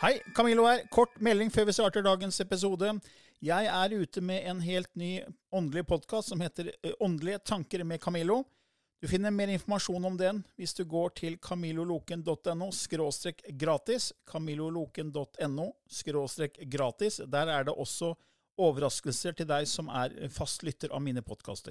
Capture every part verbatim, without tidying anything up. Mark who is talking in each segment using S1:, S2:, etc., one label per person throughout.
S1: Hei, Camillo her. Kort melding før vi starter dagens episode. Jeg er ute med en helt ny åndelig podcast som heter Åndelige tanker med Camillo. Du finner mer informasjon om den hvis du går til camilloloken punktum no skråstrek gratis, camilloloken punktum no skråstrek gratis. Der er det også overraskelser til deg som er fastlytter av mine podcaster.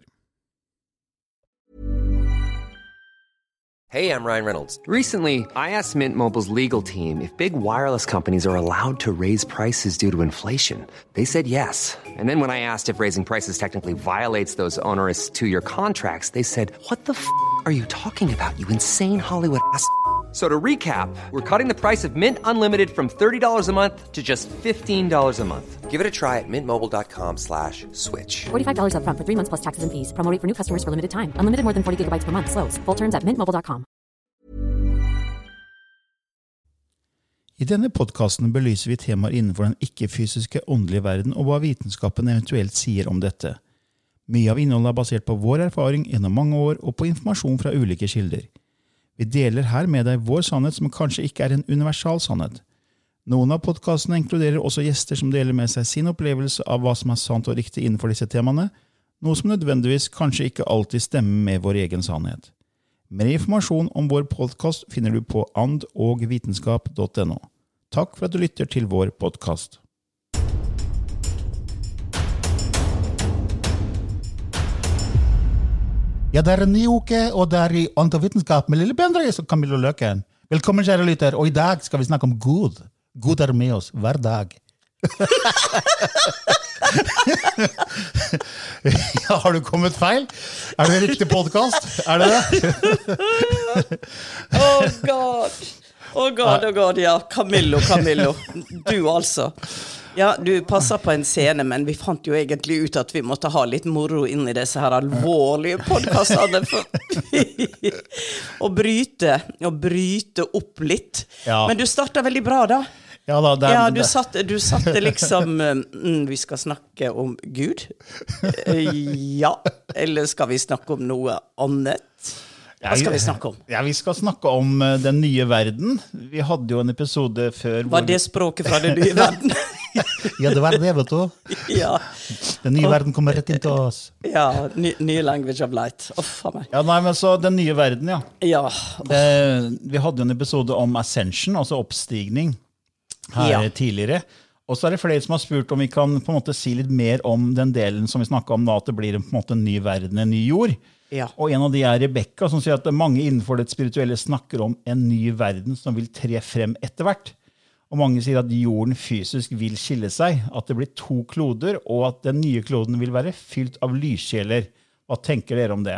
S2: Hey, I'm Ryan Reynolds. Recently, I asked Mint Mobile's legal team if big wireless companies are allowed to raise prices due to inflation. They said yes. And then when I asked if raising prices technically violates those onerous two-year contracts, they said, what the f*** are you talking about, you insane Hollywood ass f- So to recap, we're cutting the price of Mint Unlimited from thirty dollars a month to just fifteen dollars a month. Give it a try at mintmobile.com slash switch.
S3: forty-five dollars up front for three months plus taxes and fees. Promo rate for new customers for limited time. Unlimited more than forty gigabytes per month. Slows full terms at mint mobile dot com.
S1: I denne podcasten belyser vi temaer innenfor den ikke-fysiske åndelige verden og hva vitenskapen eventuelt sier om dette. Mye av innholdet er basert på vår erfaring gjennom mange år og på informasjon fra ulike kilder. Vi deler her med deg vår sannhet som kanskje ikke er en universal sannhet. Noen av podcastene inkluderer også gjester som deler med seg sin opplevelse av hva som er sant og riktig innenfor disse temaene, noe som nødvendigvis kanskje ikke alltid stemmer med vår egen sannhet. Mer informasjon om vår podcast finner du på and og vitenskap punktum no. Takk for at du lytter til vår podcast. Ja, det er en ny uke, og det er i And og vitenskap med Lille Bendriss og Camillo Løken. Velkommen, kjære lytter, og i dag skal vi snakke om Gud. Gud er med oss hver dag. Ja, har du kommet feil? Er det en riktig podcast? Er det det?
S4: Oh God. Oh God, oh God, ja. Camillo, Camillo. Du altså. Ja, du passer på en scene, men vi fant jo egentlig ut at vi måtte ha litt moro inn i disse her alvorlige podcastene for å bryte, å bryte opp litt. Ja. Men du startet veldig bra da.
S1: Ja, da, det er,
S4: ja, du satte, du satte liksom, mm, vi skal snakke om Gud. Ja, eller skal vi snakke om noe annet? Hva skal vi snakke om?
S1: Ja, vi skal snakke om den nye verden. Vi hadde jo en episode før...
S4: Var det språket fra den nye verden?
S1: Ja, det var det, vet du.
S4: Ja.
S1: Den nye verden kommer rett inn til oss.
S4: Ja, ny, ny language of light. Uff, oh, meg.
S1: Ja, nei, men så den nye verden, ja.
S4: Ja.
S1: Det, vi hadde jo en episode om ascension, altså oppstigning, her ja. tidligere. Og så er det flere som har spurt om vi kan på en måte si litt mer om den delen som vi snakket om da, at det blir på en måte en ny verden, en ny jord. Ja. Og en av de er Rebecca, som sier at mange innenfor det spirituelle snakker om en ny verden som vil tre frem etter hvert. Og mange sier at jorden fysisk vil skille seg, at det blir to kloder, og at den nye kloden vil være fylt av lyskjeler. Hva tenker dere om det?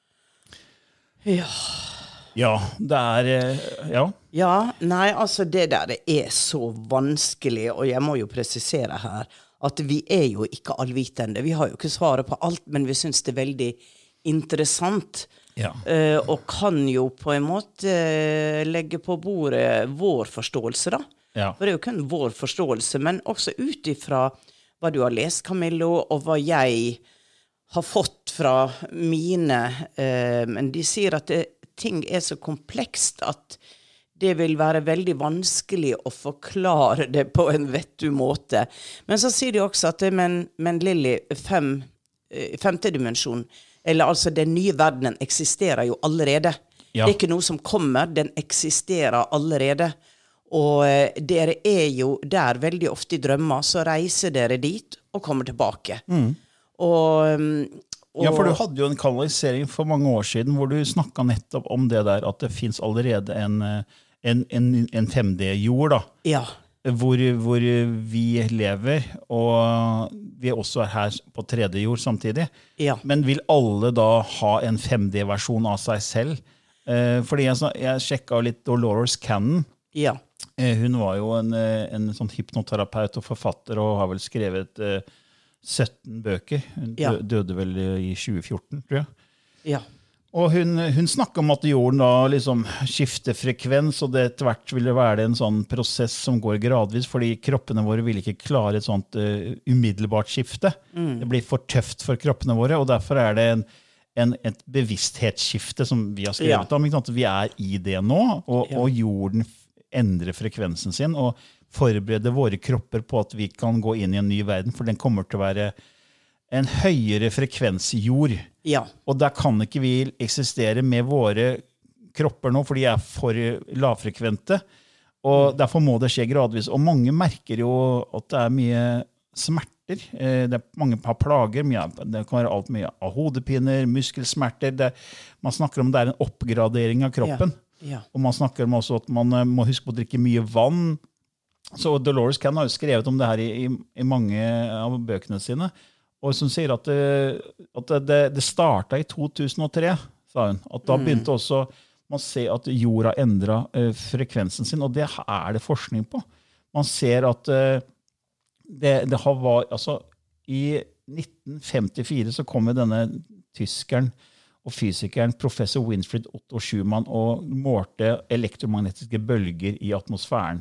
S4: Ja.
S1: Ja, det er... Ja.
S4: Ja, nei, altså det der er så vanskelig, og jeg må jo presisere her, at vi er jo ikke allvitende. Vi har jo ikke svaret på alt, men vi synes det er veldig interessant, ja. uh, og kan jo på en måte uh, legge på bordet vår forståelse da. Ja. For det er jo kun vår forståelse, men også utifra hva du har lest, Camillo, og hva jeg har fått fra mine, uh, men de sier at det, ting er så komplekst at det vil være veldig vanskelig å forklare det på en vettig måte. Men så sier de også at det, men, men Lilly, fem, femte dimensjon, eller altså den nye verdenen eksisterer jo allerede. Ja. Det er ikke noe som kommer, den eksisterer allerede. Og eh, dere er jo der veldig ofte i drømmer, så reiser dere dit og kommer tilbake. Mm. Og, og...
S1: Ja, for du hadde jo en kanalisering for mange år siden, hvor du snakket nettopp om det der, at det finnes allerede en, en, en, en femde-jord da. Ja. Hvor, hvor vi lever, og vi også er her på tredje jord samtidig. Ja. Men vil alle da ha en femde-versjon av seg selv? Eh, fordi jeg, jeg sjekket litt Dolores Cannon. Ja. Eh, hun var jo en, en sånn hypnoterapeut og forfatter, og har vel skrevet eh, sytten bøker. Hun ja. døde vel i tjue fjorten, tror jeg. Ja. Og hun, hun snakker om at jorden da liksom skifter frekvens, og det etter hvert vil det være en sånn prosess som går gradvis, fordi kroppene våre vil ikke klare et sånt uh, umiddelbart skifte. Mm. Det blir for tøft for kroppene våre, og derfor er det en, en, et bevissthetsskifte som vi har skrevet ja. om. Ikke sant? Vi er i det nå, og, ja. og jorden endre frekvensen sin og forberede våre kropper på at vi kan gå inn i en ny verden, for den kommer til å være en høyere frekvensjord.
S4: Ja.
S1: Og der kan ikke vi eksistere med våre kropper nå, for de er for lavfrekvente, og derfor må det skje gradvis. Og mange merker jo at det er mye smerter, det er mange par plager, det kan være alt mye av hodepiner, muskelsmerter, det, man snakker om det er en oppgradering av kroppen,
S4: ja. Ja.
S1: og man snakker om også at man må huske på å drikke mye vann. Så Dolores Cannon har jo skrevet om det her i, i, i mange av bøkene sine, og som sier at det, at det, det startet i to tusen og tre, sa hun, at da begynte også man ser at jorda endret uh, frekvensen sin, og det er det forskning på. Man ser at uh, det, det har var, altså, i nitten femtifire så kom denne tyskeren og fysikeren professor Winfried Otto Schumann og målte elektromagnetiske bølger i atmosfæren.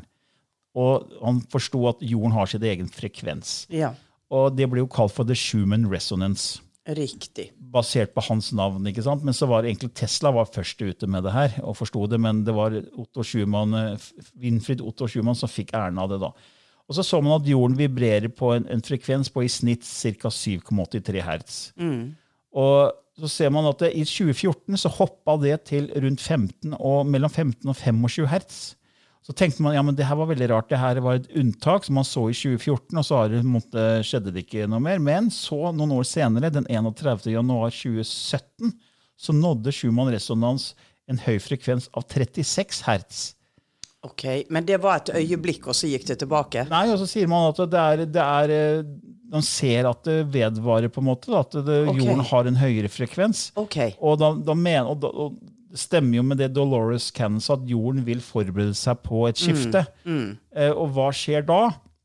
S1: Og han forstod at jorden har sin egen frekvens.
S4: Ja.
S1: Og det ble jo kalt for the Schumann resonance.
S4: Riktig.
S1: Basert på hans navn, ikke sant? Men så var egentlig Tesla var først ute med det her, og forstod det, men det var Otto Schumann, Winfried Otto Schumann som fikk æren av det da. Og så så man at jorden vibrerer på en, en frekvens på i snitt cirka syv komma åttitre hertz.
S4: Mm.
S1: Og så ser man at det, i tjue fjorten så hoppet det til rundt femten, og mellom femten og tjuefem hertz. Så tenkte man, ja, men det her var veldig rart, det her var et unntak som man så i tjue fjorten, og så har det, måtte, skjedde det ikke noe mer. Men så noen år senere, den enogtredivte januar tjue sytten, så nådde Schumann resonans en høy frekvens av trettiseks hertz.
S4: Ok, men det var et øyeblikk, og så gikk det tilbake?
S1: Nei, og så sier man at det er, det er de ser at det vedvarer på en måte, at det,
S4: okay.
S1: Jorden har en høyere frekvens.
S4: Okay.
S1: Og da, da mener, og da, og det stemmer jo med det Dolores Cannon sa, at jorden vil forberede seg på et skifte. Mm, mm. Eh, og hva skjer da?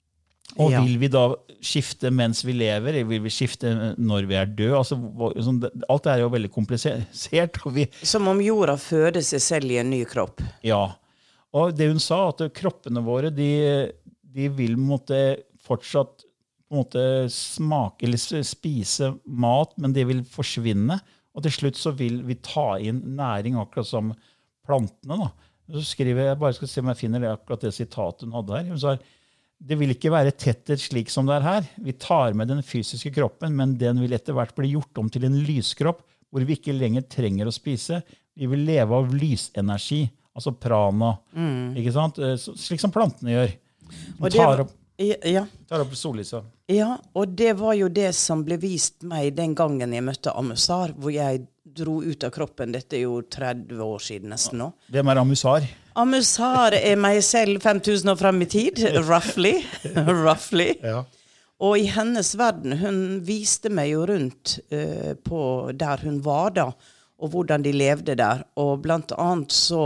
S1: Og ja. Vil vi da skifte mens vi lever? Vil vi skifte når vi er død? Altså, sånn, alt er jo veldig komplisert. Og vi,
S4: Som om jorda føder seg selv i en ny kropp.
S1: Ja. Og det hun sa, at kroppene våre, de, de vil måtte fortsatt måtte smake eller spise mat, men det vil forsvinne. Og til slutt så vil vi ta inn næring akkurat som plantene. Da. Så skriver jeg, bare skal se om jeg finner det, akkurat det sitatet hun hadde her. Hun sa, det vil ikke være tettet slik som det er her. Vi tar med den fysiske kroppen, men den vil etter hvert bli gjort om til en lyskropp, hvor vi ikke lenger trenger å spise. Vi vil leve av lysenergi. Altså prana, mm. ikke sant? Slik som plantene gjør. De tar opp,
S4: ja.
S1: tar opp sollyset.
S4: Ja, og det var jo det som ble vist meg den gangen jeg møtte Amusar, hvor jeg dro ut av kroppen. Dette er jo tretti år siden nesten nå.
S1: Hvem er Amusar?
S4: Amusar er meg selv fem tusen år frem i tid, roughly. roughly.
S1: Ja.
S4: Og i hennes verden, hun viste meg jo rundt uh, på der hun var da, og hvordan de levde der. Og blant annet så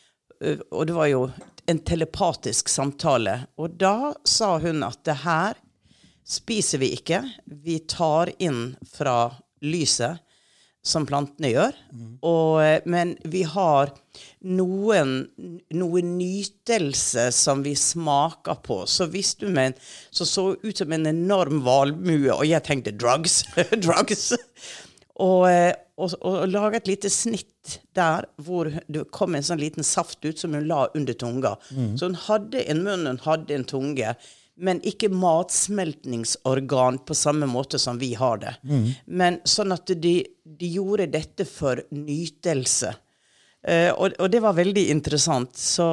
S4: og det var jo en telepatisk samtale, og da sa hun at det her spiser vi ikke, vi tar inn fra lyset, som plantene gjør, mm. og, men vi har noen, noen nytelse som vi smaker på, så hvis du men, så så ut som en enorm valmue, og jeg tenkte drugs, drugs, og, og, og lage et lite snitt der hvor det kom en sånn liten saft ut som hun la under tunga. Mm. Så hun hadde en munn, hun hadde en tunge, men ikke matsmeltningsorgan på samme måte som vi har det. Mm. Men sånn at de, de gjorde dette for nytelse. Uh, og, og det var veldig interessant. Så,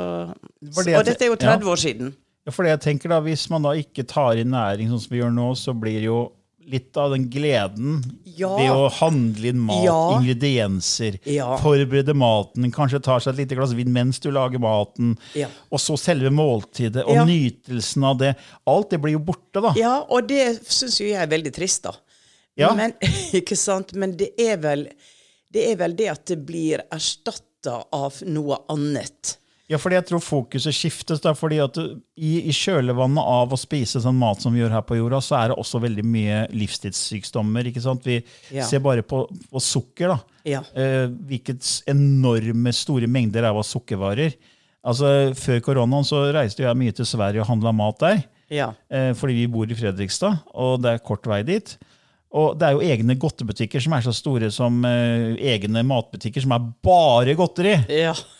S4: så, og dette er jo tretti ja. år siden.
S1: Ja, for det jeg tenker da, hvis man da ikke tar inn næring sånn som vi gjør nå, så blir det jo litt av den gleden ja. ved å handle inn mat, ja. ingredienser, ja. forberede maten, kanskje tar seg et lite glass vin mens du lager maten, ja. og så selve måltidet, og ja. nytelsen av det. Alt det blir jo borte da.
S4: Ja, og det synes jo jeg er veldig trist da. Ja. Men, ikke sant? Men det er, vel, det er vel det at det blir erstattet av noe annet.
S1: Ja, fordi jeg tror fokuset skiftes da, fordi at i, i kjølevannet av å spise sånn mat som vi gjør her på jorda, så er det også veldig mye livsstilssykdommer, ikke sant? Vi ja. ser bare på, på sukker da, ja. eh, hvilket enorme store mengder av sukkervarer. Altså, før koronaen så reiste jeg mye til Sverige og handlet mat der, ja. eh, fordi vi bor i Fredrikstad, og det er kort vei dit. Og det er jo egne godtebutikker som er så store som eh, egne matbutikker som er bare godteri.
S4: Ja.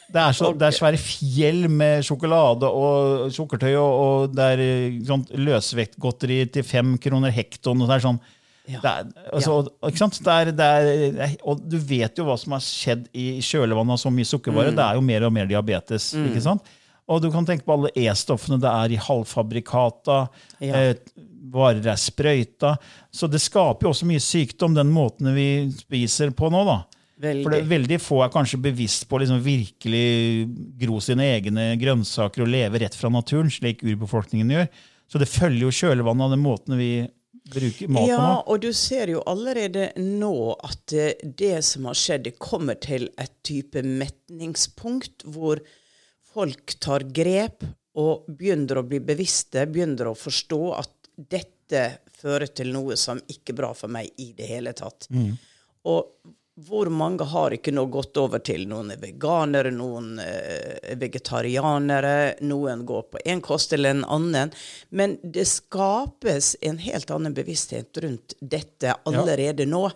S1: Det er, så, det er svære fjell med sjokolade og sukkertøy, og, og det er sånn, løsvektgodteri til fem kroner hekton, og det er sånn, ja. det er, altså, ja. ikke sant? Det er, det er, og du vet jo hva som har skjedd i kjølevannet av så mye sukkervare, mm. det er jo mer og mer diabetes, mm. ikke sant? Og du kan tenke på alle E-stoffene det er i halvfabrikata, ja. eh, varer er sprøyta, så det skaper jo også mye sykdom, den måten vi spiser på nå da. Veldig. For det, veldig få er kanskje bevisst på å liksom virkelig gro sine egne grønnsaker og leve rett fra naturen, slik urbefolkningen gjør. Så det følger jo kjølevannet av den måten vi bruker mat på nå.
S4: Ja, og du ser jo allerede nå at det som har skjedd, det kommer til et type metningspunkt hvor folk tar grep og begynner å bli bevisste, begynner å forstå at dette fører til noe som ikke er bra for meg i det hele tatt. Mm. Og hvor mange har ikke nå gått over til? Noen er veganere, noen er vegetarianere, noen går på en kost eller en annen. Men det skapes en helt annen bevissthet rundt dette allerede ja. nå.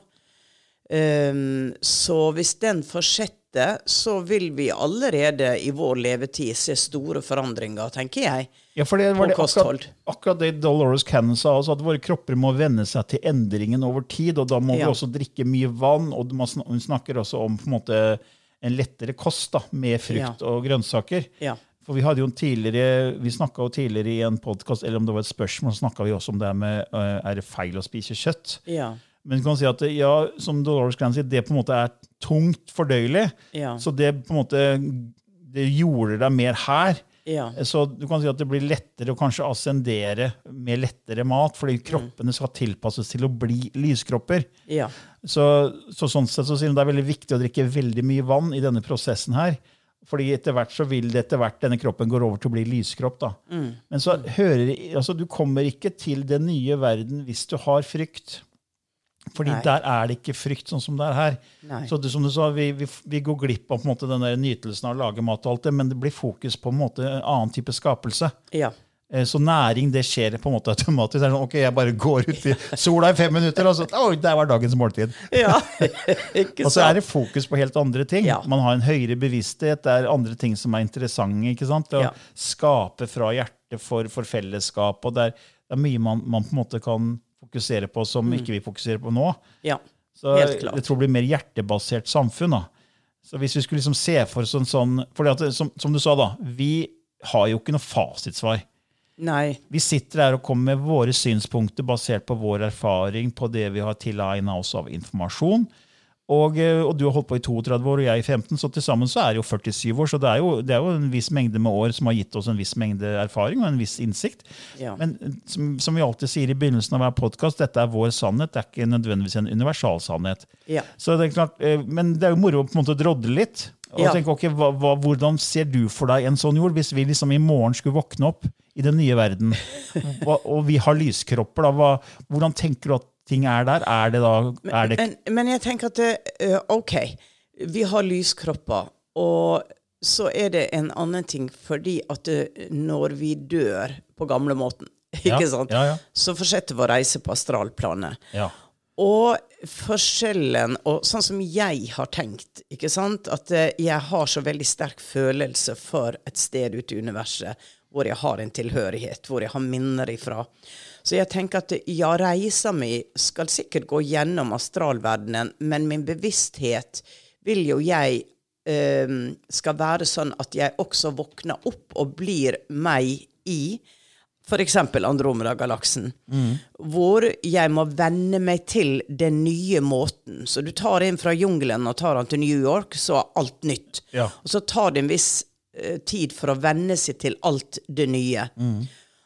S4: Um, så hvis den fortsetter, så vil vi allerede i vår levetid se store forandringer, tenker jeg,
S1: ja, for det var det akkurat, akkurat det Dolores Cannon sa, altså at våre kropper må venne seg til endringen over tid, og da må ja. vi også drikke mye vann, og hun snakker også om på en måte en lettere kost da, med frukt ja. og grønnsaker. Ja. For vi hadde jo tidligere, vi snakket jo tidligere i en podcast, eller om det var et spørsmål, så snakket vi også om det med, er det feil å spise kjøtt? Ja. Men du kan si at ja, som Dolores Cannon sier, det på en måte er tungt fordøyelig, ja. så det på en måte det gjorde deg mer her. Ja. Så du kan si at det blir lettere å kanskje ascendere med lettere mat, fordi kroppene skal tilpasses til å bli lyskropper. Ja. Så, så sånn sett så sier de det er veldig viktig å drikke veldig mye vann i denne prosessen her, fordi etter hvert så vil det etter hvert denne kroppen går over til å bli lyskropp da. Mm. Men så hører, altså du kommer ikke til den nye verden hvis du har frykt. Fordi Nei. Der er det ikke frykt sånn som det er her. Nei. Så det, som du sa, vi, vi, vi går glipp av på en måte, den der nytelsen av å lage mat og alt det, men det blir fokus på en måte en annen type skapelse. Ja. Så næring, det skjer på en måte automatisk. Det er sånn, ok, jeg bare går ut i sola i fem minutter, og så, oi, det var dagens måltid. Ja, ikke sant. Og så er det fokus på helt andre ting. Ja. Man har en høyere bevissthet, det er andre ting som er interessante, ikke sant? Det å ja. skape fra hjertet for, for fellesskap, og det er, det er mye man, man på en måte kan fokusere på som mm. ikke vi fokuserer på nå. Ja, så helt klart. Jeg tror det blir mer hjertebasert samfunn da. Så hvis vi skulle liksom se for sånn, sånn for at, som, som du sa da, vi har jo ikke noe fasitsvar. Nei. Vi sitter her og kommer med våre synspunkter basert på vår erfaring, på det vi har tilegnet oss av informasjon. Og, og du har holdt på i trettito år, og jeg i femten, så til sammen så er det jo førtisju år, så det er jo, det er jo en viss mengde med år som har gitt oss en viss mengde erfaring og en viss innsikt. Ja. Men som, som vi alltid sier i begynnelsen av hver podcast, dette er vår sannhet, det er ikke nødvendigvis en universal sannhet. Ja. Så det er klart, men det er jo moro å på en måte drodle litt, og ja. tenke, ok, hva, hva, hvordan ser du for deg en sånn jord, hvis vi liksom i morgen skulle våkne opp i den nye verden, og, og vi har lyskropper, da, hva, hvordan tenker du at ting er der? Er det da... Er det...
S4: Men, men jeg tenker at det, uh, ok, vi har lyskropper, og så er det en annen ting, fordi at det, når vi dør på gamle måten, ikke ja, sant? Ja, ja. Så fortsetter vi å reise på astralplanet. Ja. Og forskjellen, og sånn som jeg har tenkt, ikke sant? At uh, jeg har så veldig sterk følelse for et sted ute i universet, hvor jeg har en tilhørighet, hvor jeg har minner ifra. Så jeg tenker at ja, reisa mi skal sikkert gå gjennom astralverdenen, men min bevissthet vil jo jeg eh, skal være sånn at jeg også våkner opp og blir meg i, for eksempel Andromeda-galaksen, mm. hvor jeg må venne meg til den nye måten. Så du tar en fra jungelen og tar han til New York, så er alt nytt. Ja. Og så tar det en viss eh, tid for å venne seg til alt det nye. Mm.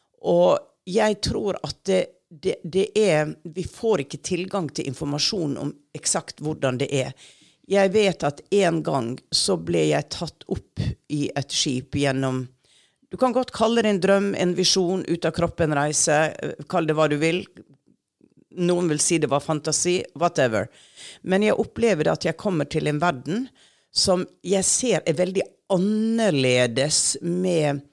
S4: Og jeg tror at det, det, det er, vi får ikke tilgang til informasjon om eksakt hvordan det er. Jeg vet at en gang så ble jeg tatt opp i et skip gjennom, du kan godt kalle det en drøm, en visjon, ut av kroppen reise, kall det hva du vil. Noen vil si det var fantasi, whatever. Men jeg opplever at jeg kommer til en verden som jeg ser er veldig annerledes med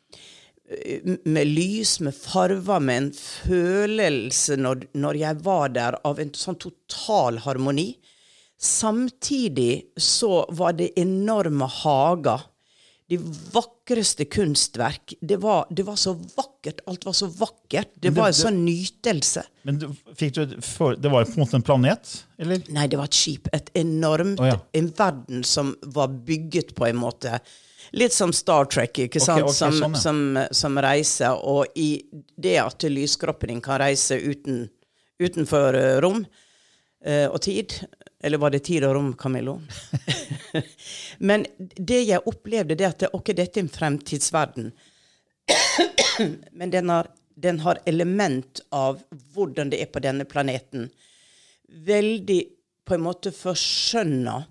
S4: med lys, med farver, med en følelse når, når jeg var der av en sånn total harmoni. Samtidig så var det enorme hager de vakreste kunstverk. Det var, det var så vakkert, alt var så vakkert. Det, det var en sånn nytelse.
S1: Men du, fikk du, for, det var på en måte en planet, eller?
S4: Nei, det var et skip, et enormt, oh, ja. En verden som var bygget på en måte, litt som Star Trek, ikke sant? Okay, okay, som, sånn, ja. som, som reiser, og i det at lyskroppen din kan reise uten, utenfor rom uh, og tid, eller var det tid og rom, Camillo? Men det jeg opplevde, det at ok, dette er en fremtidsverden, men den har, den har element av hvordan det er på denne planeten. Veldig på en måte forskjønnet.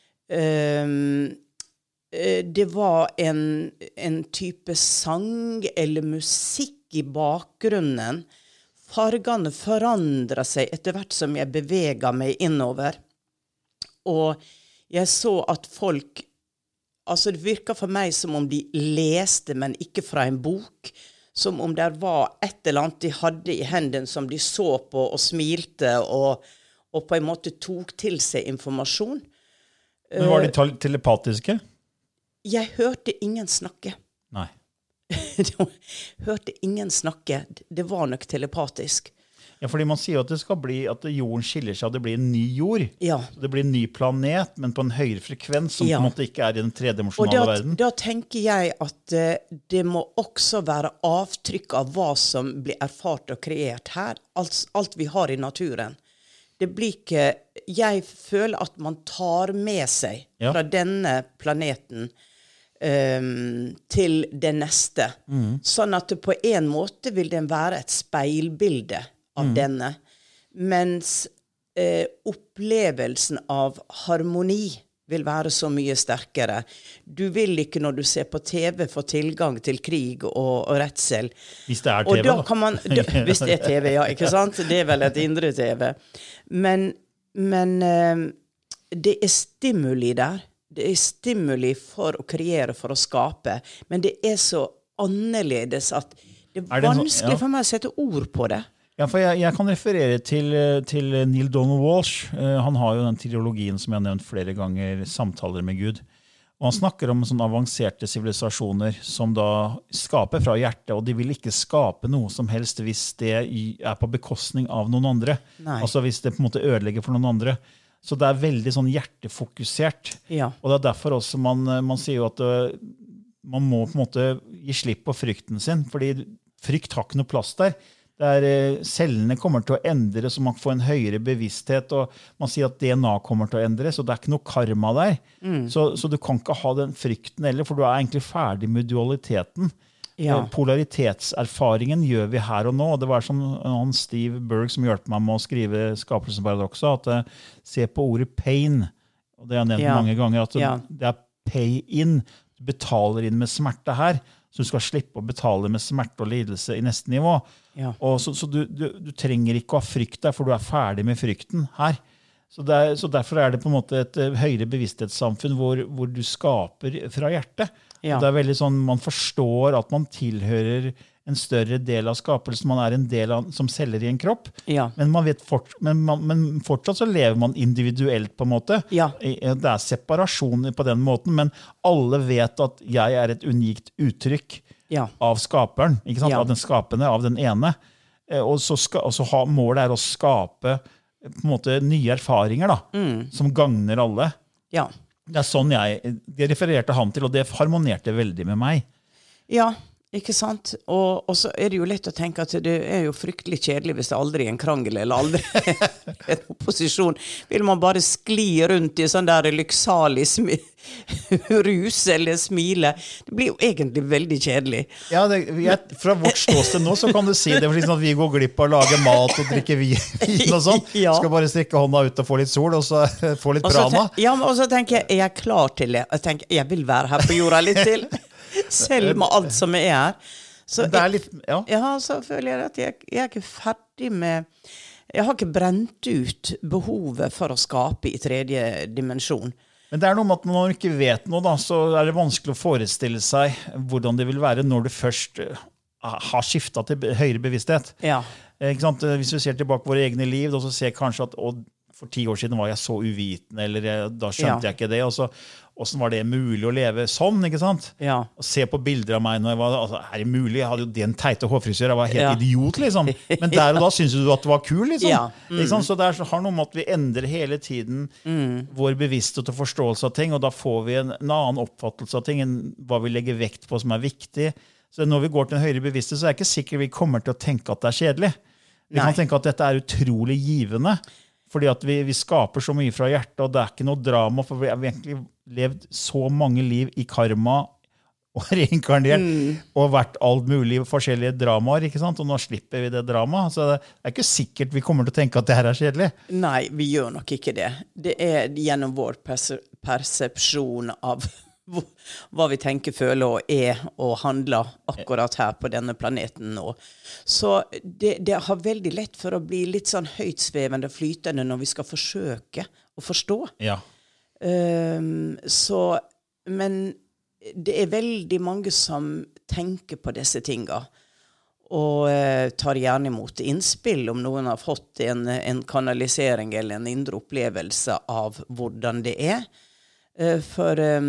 S4: Um, det var en, en type sang eller musikk i bakgrunnen. Fargene forandret seg etter hvert som jeg beveget meg innover. Og jeg så at folk, altså det virket for meg som om de leste, men ikke fra en bok, som om det var et eller annet de hadde i hendene som de så på og smilte og, og på en måte tok til seg informasjon.
S1: Men var de telepatiske?
S4: Jeg hørte ingen snakke.
S1: Nei.
S4: hørte ingen snakke. Det var nok telepatisk.
S1: Ja, fordi man sier at det skal bli at jorden skiller seg, at det blir en ny jord.
S4: Ja.
S1: Det blir en ny planet, men på en høyere frekvens, som ja. På en måte ikke er i den tredimensionale
S4: da,
S1: verden.
S4: Da tenker jeg at uh, det må også være avtrykk av hva som blir erfart og kreert her. Alt, alt vi har i naturen. Det blir ikke... Jeg føler at man tar med seg ja. Fra denne planeten um, til det neste. Mm. Sånn at på en måte vil den være et speilbilde av mm. denne, mens eh, opplevelsen av harmoni vil være så mye sterkere. Du vil ikke når du ser på T V få tilgang til krig og, og redsel.
S1: Hvis det er T V,
S4: og da. Kan man, da hvis det er T V, ja, ikke sant? Det er vel et indre T V. Men, men eh, det er stimuli der. Det er stimuli for å kreere, for å skape. Men det er så annerledes at det er, er det vanskelig så, ja. For meg å sette ord på det.
S1: Ja, for jeg, jeg kan referere til, til Neil Donald Walsh. Uh, han har jo den teologien som jeg har nevnt flere ganger, samtaler med Gud. Og han snakker om sånne avanserte sivilisasjoner som da skaper fra hjertet, og de vil ikke skape noe som helst hvis det er på bekostning av noen andre. Nei. Altså hvis det på en måte ødelegger for noen andre. Så det er veldig sånn hjertefokusert. Ja. Og det er derfor også man, man sier jo at uh, man må på en måte gi slipp på frykten sin, fordi frykt har ikke noe plass der. Der cellene kommer til å endre, så man får en høyere bevissthet, og man sier at D N A kommer til å endre, så det er ikke noe karma der. Mm. Så, så du kan ikke ha den frykten heller, for du er egentlig ferdig med dualiteten. Ja. Polaritetserfaringen gjør vi her og nå, og det var som han Steve Berg som hjelper meg med å skrive Skapelsens paradoks, at uh, se på ordet pain, og det har jeg nevnt ja. Mange ganger, at ja. Det er pay in, du betaler inn med smerte her, så du skal slippe å betale med smerte og lidelse i neste nivå. Ja. Og så, så du, du, du trenger ikke å ha frykt der, for du er ferdig med frykten her. Så, det er, så derfor er det på en måte et høyere bevissthetssamfunn hvor, hvor du skaper fra hjertet. Ja. Det er veldig sånn, man forstår at man tilhører en større del av skapelsen. Man er en del av, som celler i en kropp. Ja. Men, man vet fort, men, man, men fortsatt så lever man individuelt på en måte. Ja. Det er separasjon på den måten, men alle vet at jeg er et unikt uttrykk ja. Av skaperen, ikke sant? Ja. Av den skapende, av den ene. Og så, skal, og så ha, målet er å skape på en måte nye erfaringer da, mm. som gagner alle. Ja. Det er sånn jeg, det refererte han til, og det harmonerte veldig med meg.
S4: Ja, ikke sant? Og, og så er det jo lett å tenke at det er jo fryktelig kjedelig hvis det aldri er en krangel eller aldri en opposisjon. Vil man bare skli rundt i sånn der lykksalig rus eller smile? Det blir jo egentlig veldig kjedelig.
S1: Ja, det, jeg, fra vårt ståsted nå så kan du si det, for liksom at vi går glipp av å lage mat og drikke vin og sånn. Ja. Skal bare strekke hånda ut og få litt sol, og så få litt prana.
S4: Ja, men og så tenker jeg, er jeg klar til det? Jeg tenker, jeg vil være her på jorda litt til. Selv med alt som jeg er. Så
S1: det er litt, ja.
S4: Jeg, ja, så føler jeg at jeg, jeg er ikke ferdig med... Jeg har ikke brent ut behovet for å skape i tredje dimensjon.
S1: Men det er noe med at når man ikke vet noe, da, så er det vanskelig å forestille seg hvordan det vil være når du først har skiftet til høyere bevissthet. Ja. Ikke sant? Hvis vi ser tilbake på våre egne liv, da, så ser kanskje at å, for ti år siden var jeg så uvitende, eller jeg, da skjønte ja. jeg ikke det, og så, hvordan var det mulig å leve sånn, ikke sant?
S4: Ja.
S1: Og se på bilder av meg når jeg var, altså, er det mulig? Jeg hadde jo den teite hårfrisyr, jeg var helt ja. idiot, liksom. Men der og da synes du at det var kul, liksom. Ja. Mm. Ikke sant? Så det har noe med at vi endrer hele tiden mm. vår bevissthet og forståelse av ting, og da får vi en, en annen oppfattelse av ting, enn hva vi legger vekt på som er viktig. Så når vi går til en høyere bevissthet, så er det ikke sikkert vi kommer til å tenke at det er kjedelig. Vi Nei. kan tenke at dette er utrolig givende, fordi at vi, vi skaper så mye fra hjertet, og det er ikke noe drama, for vi har egentlig levd så mange liv i karma og reinkarnert, mm. og vært alt mulig forskjellige dramaer, ikke sant? Og nå slipper vi det drama, så det er ikke sikkert vi kommer til å tenke at det her er kjedelig.
S4: Nei, vi gjør nok ikke det. Det er gjennom vår perse- persepsjon av hva vi tenker, føler og er og handler akkurat her på denne planeten nå. Så det, det har veldig lett for å bli litt sånn høytsvevende flytende når vi skal forsøke å forstå.
S1: Ja.
S4: Um, så, men det er veldig mange som tenker på disse tingene og uh, tar gjerne imot innspill om noen har fått en, en kanalisering eller en indre opplevelse av hvordan det er. Uh, for um,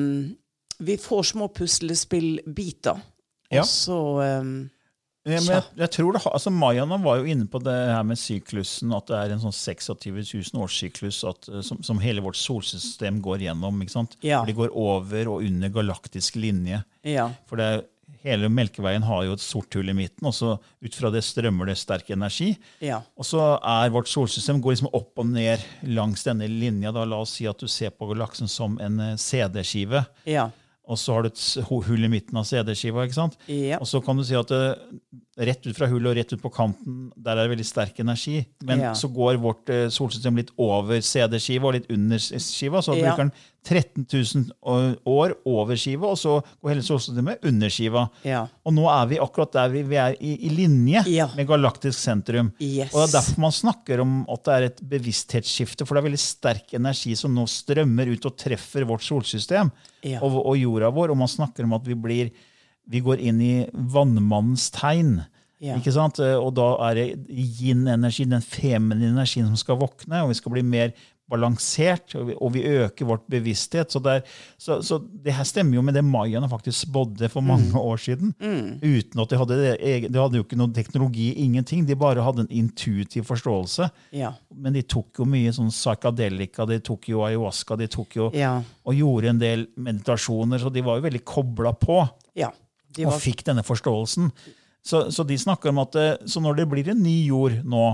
S4: vi får små puslespillbiter.
S1: Ja.
S4: Og så... Um,
S1: ja, men jeg, jeg tror det, altså Mayana var jo inne på det her med syklusen, at det er en sånn tjueseks tusen årssyklus at, som, som hele vårt solsystem går gjennom, ikke sant?
S4: Ja.
S1: For de går over og under galaktisk linje.
S4: Ja.
S1: For det, hele Melkeveien har jo et sort hull i midten, og så ut fra det strømmer det sterk energi.
S4: Ja.
S1: Og så er vårt solsystem går liksom opp og ned langs denne linja. Da, la oss si at du ser på galaksen som en C D-skive.
S4: Ja.
S1: Og så har du et hull i midten av C D-skiva, ikke sant?
S4: Ja.
S1: Og så kan du si at det, rett ut fra hullet og rett ut på kanten, der er det veldig sterk energi. Men
S4: ja.
S1: så går vårt uh, solsystem litt over C D-skiva og litt under skiva, så
S4: ja.
S1: bruker den tretten tusen år over skiva, og så går hele solsystemet under skiva.
S4: Ja.
S1: Og nå er vi akkurat der vi, vi er i, i linje
S4: ja.
S1: med galaktisk sentrum.
S4: Yes.
S1: Og det er derfor man snakker om at det er et bevissthetsskifte, for det er veldig sterk energi som nå strømmer ut og treffer vårt solsystem
S4: ja.
S1: og, og jorda vår, og man snakker om at vi, blir, vi går inn i vannmannens tegn. Ja. Ikke sant? Og da er det yin-energi, den feminine energien som skal våkne, og vi skal bli mer balansert, og vi, og vi øker vårt bevissthet. Så, der, så, så det her stemmer jo med det Mayana faktisk spådde for mange mm. år siden, mm. uten at de hadde, det, de hadde jo ikke noen teknologi, ingenting. De bare hadde en intuitiv forståelse.
S4: Ja.
S1: Men de tok jo mye sånn psykadelika, de tok jo ayahuasca, de tok jo
S4: ja.
S1: og gjorde en del meditasjoner, så de var jo veldig koblet på,
S4: ja. de var...
S1: og fikk denne forståelsen. Så, så de snakker om at så når det blir en ny jord nå,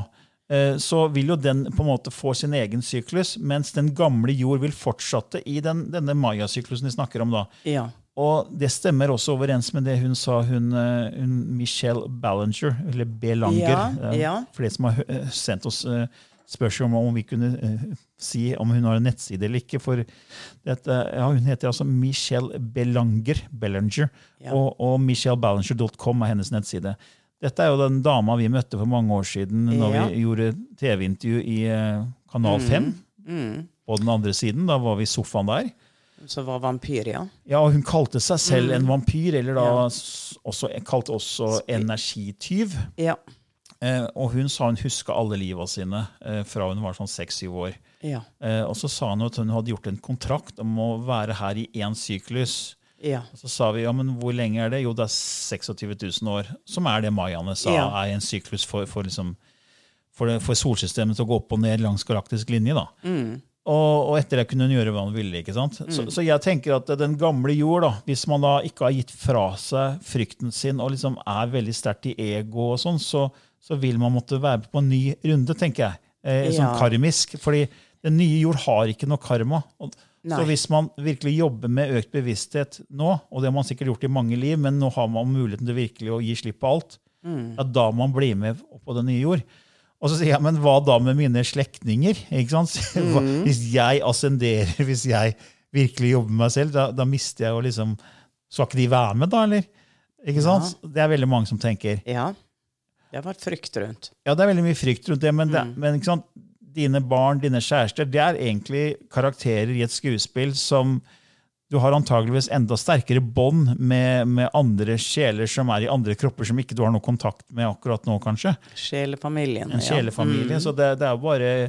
S1: så vil jo den på en måte få sin egen syklus, mens den gamle jord vil fortsette i den, denne Maya-syklusen de snakker om da.
S4: Ja.
S1: Og det stemmer også overens med det hun sa, hun, hun Michelle Ballinger, eller Belanger,
S4: ja, ja.
S1: for det som har sendt oss spørsmål om vi kunne si om hun har en nettside eller ikke, for dette, ja, hun heter altså Michelle Belanger, Bellinger, ja. og, og michelle ballinger dot com er hennes nettside. Dette er jo den dama vi møtte for mange år siden når ja. vi gjorde T V-intervju i uh, Kanal fem. Mm. Mm. På den andre siden, da var vi i sofaen der.
S4: Så var vampyr, ja.
S1: Ja, og hun kalte seg selv mm. en vampyr, eller da
S4: ja.
S1: også, kalte også energityv.
S4: Ja.
S1: Uh, og hun sa hun huska alle livet sine uh, fra hun var sånn seks-syv år.
S4: Ja.
S1: Uh, og så sa hun at hun hadde gjort en kontrakt om å være her i en syklus.
S4: Ja.
S1: Så sa vi, ja, men hvor lenge er det? Jo, det er tjueseks tusen år, som er det Mayane sa, ja. er en syklus for, for, liksom, for, det, for solsystemet til å gå opp og ned langs galaktisk linje. Da.
S4: Mm.
S1: Og, og etter det kunne hun gjøre hva hun ville. Ikke sant? Mm. Så, så jeg tenker at den gamle jord, da, hvis man da ikke har gitt fra seg frykten sin, og liksom er veldig sterkt i ego og sånn, så, så vil man måtte være på en ny runde, tenker jeg. Eh,
S4: ja.
S1: Sånn karmisk, fordi den nye jord har ikke noe karma. Og,
S4: Nei.
S1: Så hvis man virkelig jobber med økt bevissthet nå, og det har man sikkert gjort i mange liv, men nå har man muligheten til virkelig å gi slipp på alt, mm. at da man blir med på den nye jord. Og så sier jeg, men hva da med mine slektninger? Ikke sant? Mm. Hvis jeg ascenderer, hvis jeg virkelig jobber med meg selv, da, da mister jeg jo liksom, skal ikke de være med da, eller? Ikke sant? Ja. Det er veldig mange som tenker.
S4: Ja, det har vært frykt rundt.
S1: Ja, det er veldig mye frykt rundt det, men,
S4: mm.
S1: det, men ikke sant? Dine barn, dine kjærester, det er egentlig karakterer i et skuespill som du har antageligvis enda sterkere bånd med, med andre sjeler som er i andre kropper som ikke du har noe kontakt med akkurat nå, kanskje.
S4: Sjelefamilien,
S1: En sjelefamilie, ja. mm. Så det, det er jo bare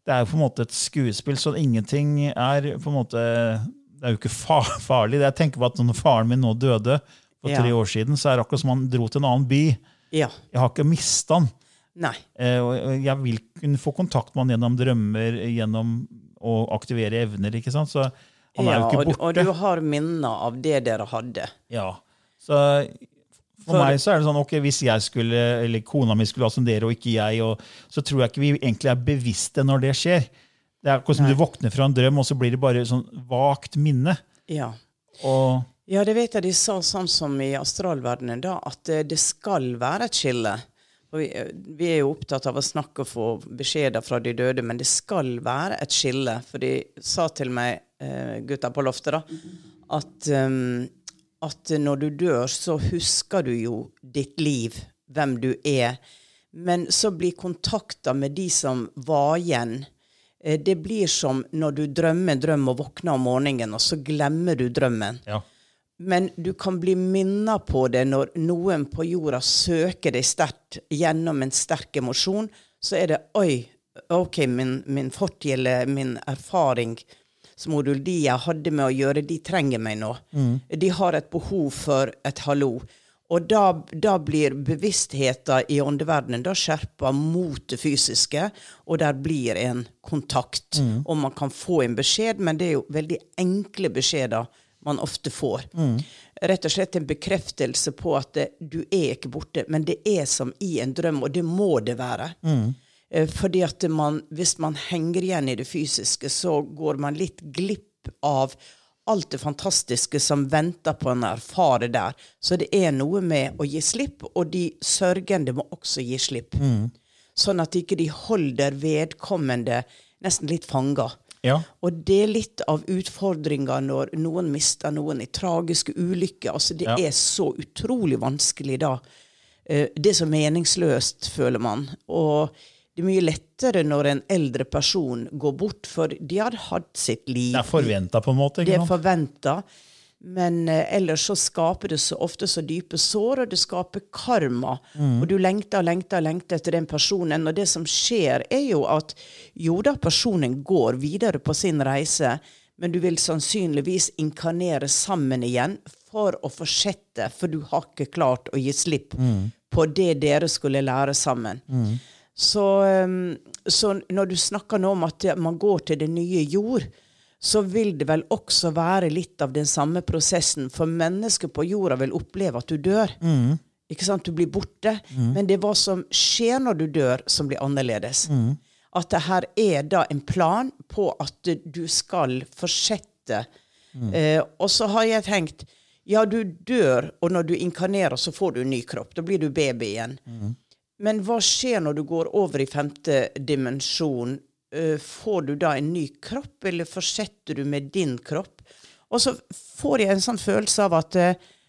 S1: det er jo på en måte et skuespill, så ingenting er på en måte, det er jo ikke farlig. Jeg tenker på at når faren min nå døde for tre ja. år siden, så er det akkurat som han dro til en annen by.
S4: Ja.
S1: Jeg har ikke mistet han.
S4: Nei.
S1: Og jeg vil kunne få kontakt med han gjennom drømmer, gjennom å aktivere evner, ikke sant? Så han er
S4: ja,
S1: jo ikke borte.
S4: Og, og du har minner av det dere hadde.
S1: Ja, så for, for meg så er det sånn, ok, hvis jeg skulle, eller kona mi skulle ascendere, og ikke jeg, og, så tror jeg ikke vi egentlig er bevisste når det skjer. Det er akkurat som du våkner fra en drøm, og så blir det bare sånn vagt minne.
S4: Ja.
S1: Og,
S4: ja, det vet jeg de sa sånn som i astralverdenen da, at det skal være et skille. Vi, vi er jo opptatt av å snakke og få beskjeder fra de døde, men det skal være et skille. For de sa til meg, gutta på loftet da, at... Um, at når du dør, så husker du jo ditt liv, hvem du er. Men så blir kontakter med de som var igjen. Det blir som når du drømmer en drøm og våkner om morgenen, og så glemmer du drømmen.
S1: Ja.
S4: Men du kan bli minnet på det når noen på jorda søker deg sterkt gjennom en sterk emosjon. Så er det, oi, ok, min, min fortid eller min erfaring, som de jeg hadde med å gjøre, de trenger meg nå. Mm. De har et behov for et hallo. Og da, da blir bevisstheten i åndeverdenen, da skjerper mot det fysiske, og der blir en kontakt. Mm. Og man kan få en beskjed, men det er jo veldig enkle beskjeder man ofte får. Mm. Rett og slett en bekreftelse på at det, du er ikke borte, men det er som i en drøm, og det må det være. Mm. Fordi at man, hvis man henger igjen i det fysiske, så går man litt glipp av alt det fantastiske som venter på en erfare der. Så det er noe med å gi slipp, og de sørgende må også gi slipp. Mm. Sånn at ikke de holder vedkommende nesten litt fanger.
S1: Ja.
S4: Og det er litt av utfordringer når noen mister noen i tragiske ulykker. Altså det ja. er så utrolig vanskelig da. Det er så meningsløst, føler man. Og det er mye lettere når en eldre person går bort, for de har hatt sitt liv.
S1: Det er forventet på en måte, ikke
S4: sant? Det er forventet, men eh, ellers så skaper det så ofte så dype sår, og det skaper karma. Mm. Og du lengter og lengter og lengter etter den personen, og det som skjer er jo at, jo da, personen går videre på sin reise, men du vil sannsynligvis inkarnere sammen igjen for å fortsette, for du har ikke klart å gi slipp mm. på det dere skulle lære sammen. Mm. Så, så når du snakker nå om at man går til det nye jord, så vil det vel også være litt av den samme prosessen, for mennesker på jorda vil oppleve at du dør. Mm. Ikke sant? Du blir borte, mm. men det er hva som skjer når du dør som blir annerledes. Mm. At det her er da en plan på at du skal fortsette. Mm. Eh, og så har jeg tenkt, ja, du dør, og når du inkarnerer så får du en ny kropp. Da blir du baby igjen. Mm. Men hva skjer når du går over i femte dimensjon? Får du da en ny kropp, eller fortsetter du med din kropp? Og så får jeg en sånn følelse av at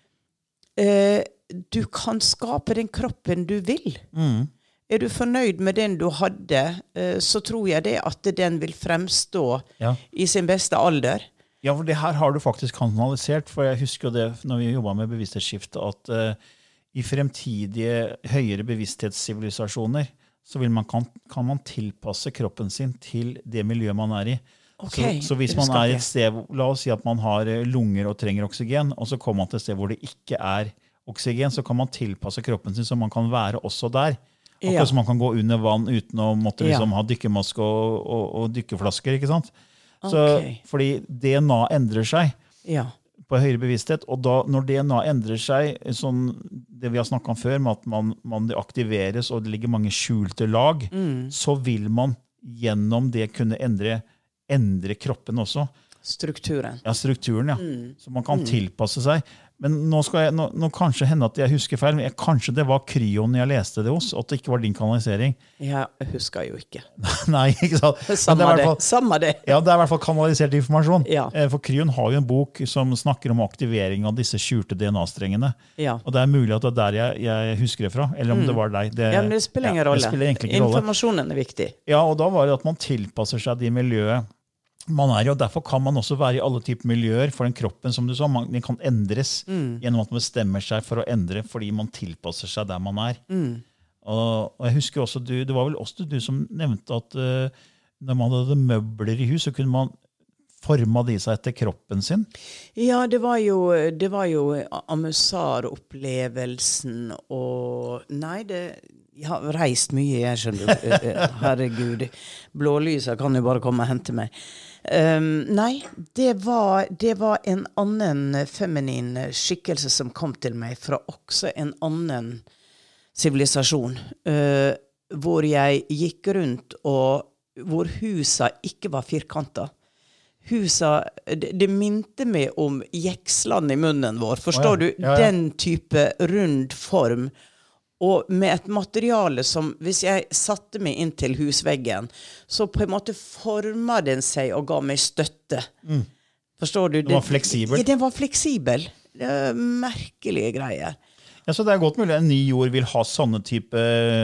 S4: eh, du kan skape den kroppen du vil. Mm. Er du fornøyd med den du hadde, eh, så tror jeg det at den vil fremstå ja. i sin beste alder.
S1: Ja, for det her har du faktisk kanalisert, for jeg husker jo det når vi jobbet med bevissthetsskifte, at eh, i fremtidige høyere bevissthetscivilisasjoner så vil man, kan, kan man tilpasse kroppen sin til det miljøet man er i.
S4: Okay,
S1: så, så hvis man er i et sted, la oss si at man har lunger og trenger oksygen, og så kommer man til et sted hvor det ikke er oksygen, så kan man tilpasse kroppen sin så man kan være også der. Akkurat ja. som man kan gå under vann uten å måtte liksom, ja. ha dykkermaske og, og, og dykkeflasker, ikke sant? Så, okay. Fordi D N A endrer seg.
S4: Ja.
S1: På høyere bevissthet, og da, når D N A endrer seg, sånn det vi har snakket om før, med at man, man det aktiveres, og det ligger mange skjulte lag, mm. så vil man gjennom det kunne endre, endre kroppen også.
S4: Strukturen.
S1: Ja, strukturen, ja. Mm. Så man kan mm. tilpasse seg. Men nå skal jeg, nå, nå kanskje hende at jeg husker feil, men jeg, kanskje det var kryon jeg leste det hos, at det ikke var din kanalisering.
S4: Ja, jeg husker jo ikke.
S1: Nei, ikke sant?
S4: Samme det, fall,
S1: samme
S4: det.
S1: Ja, det er i hvert fall kanalisert informasjon.
S4: Ja.
S1: For kryon har jo en bok som snakker om aktivering av disse skjulte D N A-strengene.
S4: Ja.
S1: Og det er mulig at det er der jeg, jeg husker det fra, eller om mm. det var deg. Det,
S4: ja, men det spiller ingen
S1: ja,
S4: rolle.
S1: Det spiller egentlig ingen
S4: Informasjonen
S1: rolle.
S4: er viktig.
S1: Ja, og da var det at man tilpasser seg de miljøet man er, og derfor kan man også være i alle typer miljøer, for den kroppen, som du sa, man, den kan endres mm. gjennom at man bestemmer seg for å endre, fordi man tilpasser seg der man er. Mm. Og, og jeg husker også, du, det var vel også du som nevnte at uh, når man hadde møbler i hus, så kunne man forma de seg etter kroppen sin?
S4: Ja, det var jo, det var jo amusaropplevelsen, og nei, det, jeg har reist mye, jeg skjønner, herregud, blålyset kan jo bare komme og hente meg. Um, nei, det var, det var en annen feminin skikkelse som kom til meg fra også en annen sivilisasjon, uh, hvor jeg gikk rundt og hvor husa ikke var firkantet. Husa, det, det minte meg om jeksland i munnen vår, forstår oh, ja. du? Ja, ja. Den type rund form, og med et materiale som, hvis jeg satte meg inn til husveggen, så på en måte formet den seg og ga meg støtte. Mm. Forstår du?
S1: Den var fleksibel?
S4: Ja, den var fleksibel. Det er merkelige greier.
S1: Ja, så det er godt mulig en ny jord vil ha sånne type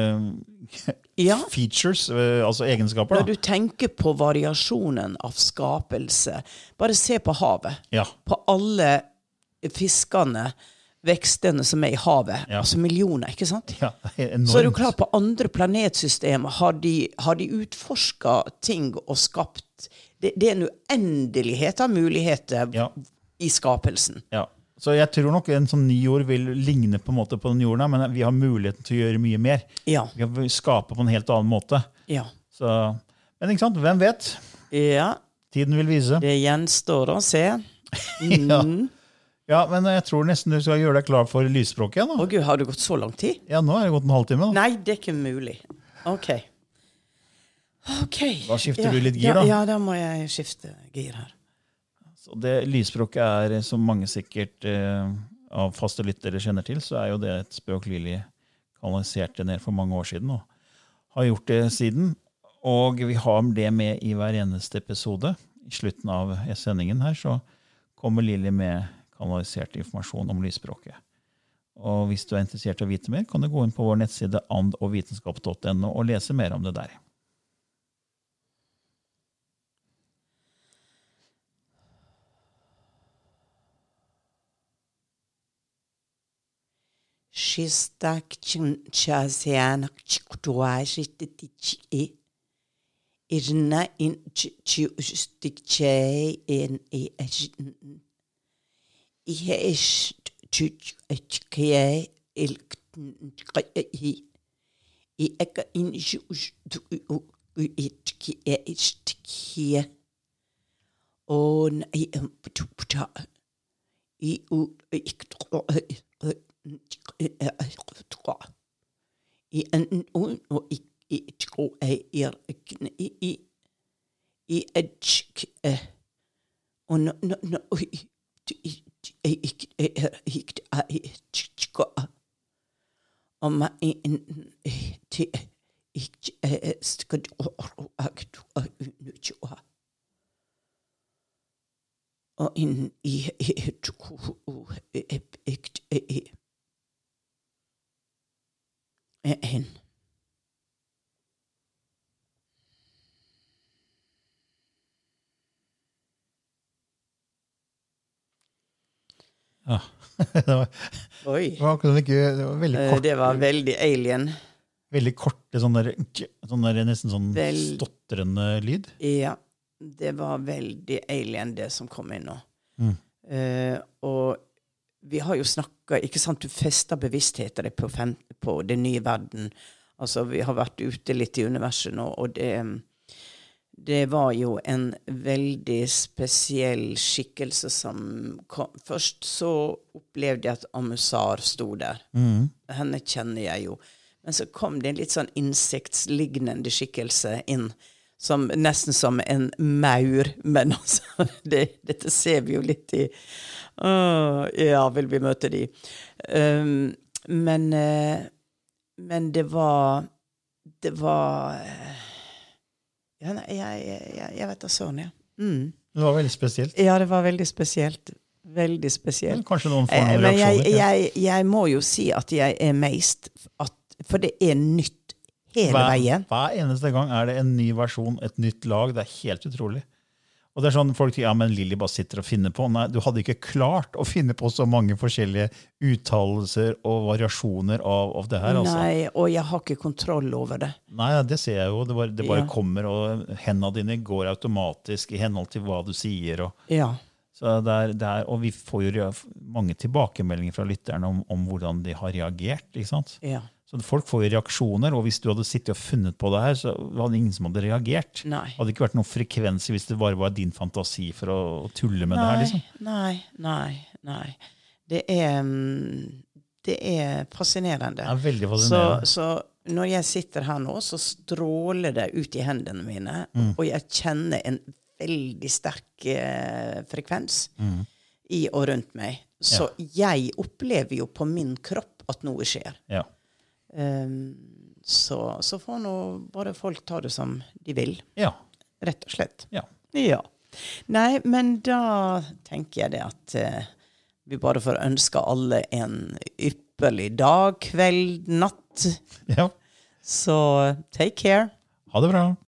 S1: ja. features, altså egenskaper. Da.
S4: Når du tenker på variasjonen av skapelse, bare se på havet. Ja. På alle fiskene, vekstene som er i havet, ja. Altså millioner, ikke sant?
S1: Ja, enormt.
S4: Så er det jo klart, på andre planetsystemer har de, har de utforsket ting og skapt, det, det er en uendelighet av muligheter ja. I skapelsen.
S1: Ja, så jeg tror nok en sånn ny jord vil ligne på en måte på den jorden, men vi har muligheten til å gjøre mye mer.
S4: Ja.
S1: Vi kan skape på en helt annen måte.
S4: Ja.
S1: Så, men ikke sant, hvem vet?
S4: Ja.
S1: Tiden vil vise.
S4: Det gjenstår å se. Mm.
S1: ja. Ja, men jeg tror nesten du skal gjøre deg klar for lysspråket igjen.
S4: Å Gud, har det gått så lang tid?
S1: Ja, nå har det gått en halvtime. Da.
S4: Nei, det er ikke mulig. Ok. Ok.
S1: Da skifter
S4: ja,
S1: du litt gir, da.
S4: Ja, ja, da må jeg skifte gir her.
S1: Så det lysspråket er, som mange sikkert eh, av faste lyttere kjenner til, så er jo det et spøk Lili kanaliserte ned for mange år siden, og har gjort det siden. Og vi har det med i hver eneste episode. I slutten av sendingen her, så kommer Lili med kanalisert informasjon om lysspråket. Og hvis du er interessert i å vite mer, kan du gå inn på vår nettside and og vitenskap punktum no og lese mer om det der.
S4: Shistak chasian chiktuashititi irna in chustik chay in e Yes, to a ilk he eka in shoes to it here on I am to put I u I an un or it go a ear I I edge on no no ik ik ik om in te ik skad akt nu o in i ik ik en
S1: Ja, det var,
S4: Oi.
S1: Det var, ikke, det var veldig kort.
S4: Det var veldig alien.
S1: Veldig korte, sånn der, sånn der nesten sånn Vel, stotrende lyd.
S4: Ja, det var veldig alien det som kom inn nå. Mm. Uh, og vi har jo snakket, ikke sant, du fester bevisstheter på, fem, på den nye verden. Altså, vi har vært ute litt i universet nå, og det... Det var jo en veldig spesiell skikkelse som kom. Først så opplevde jeg at Amusar stod der. Mm. Henne kjenner jeg jo. Men så kom det en litt sånn insektslignende skikkelse inn, som, nesten som en maur. Men altså, det, dette ser vi jo litt i. Åh, ja, vil vi møte de. Um, men, uh, men det var, det var... Uh, Ja, nei, jeg, jeg, jeg vet da sånn, ja. Mm.
S1: Det var veldig spesielt.
S4: Ja, det var veldig spesielt. Veldig spesielt.
S1: Men kanskje noen får noen
S4: eh,
S1: reaksjoner?
S4: Men jeg, jeg, jeg må jo si at jeg er meist, at, for det er nytt hele
S1: hver,
S4: veien.
S1: Hver eneste gang er det en ny versjon, et nytt lag. Det er helt utrolig. Og det er sånn folk ja, men Lilly bare sitter og finner på. Nei, du hadde ikke klart å finne på så mange forskjellige uttalelser og variasjoner av, av det her. Altså.
S4: Nei, og jeg har ikke kontroll over det.
S1: Nei, det ser jeg jo. Det bare, det bare ja. kommer, og hendene dine går automatisk i henhold til hva du sier. Og,
S4: ja.
S1: så det er, det er, og vi får jo mange tilbakemeldinger fra lytterne om, om hvordan de har reagert. Ikke sant?
S4: Ja.
S1: Så folk får jo reaksjoner, og hvis du hadde sittet og funnet på det her, så hadde ingen som hadde reagert.
S4: Nei.
S1: Det hadde ikke vært noen frekvens hvis det bare var din fantasi for å, å tulle med nei, det her. Liksom.
S4: Nei, nei, nei. Det er, det er fascinerende.
S1: Det er veldig fascinerende.
S4: Så, så når jeg sitter her nå, så stråler det ut i hendene mine, mm. og jeg kjenner en veldig sterk eh, frekvens mm. i og rundt meg. Så ja. jeg opplever jo på min kropp at noe skjer.
S1: Ja.
S4: Um, så, så får nå bare folk ta det som de vil.
S1: Ja.
S4: Rett og slett.
S1: Ja.
S4: Ja. Nei, men da tenker jeg det at uh, vi bare får ønske alle en ypperlig dag, kveld, natt.
S1: Ja.
S4: Så take care.
S1: Ha det bra.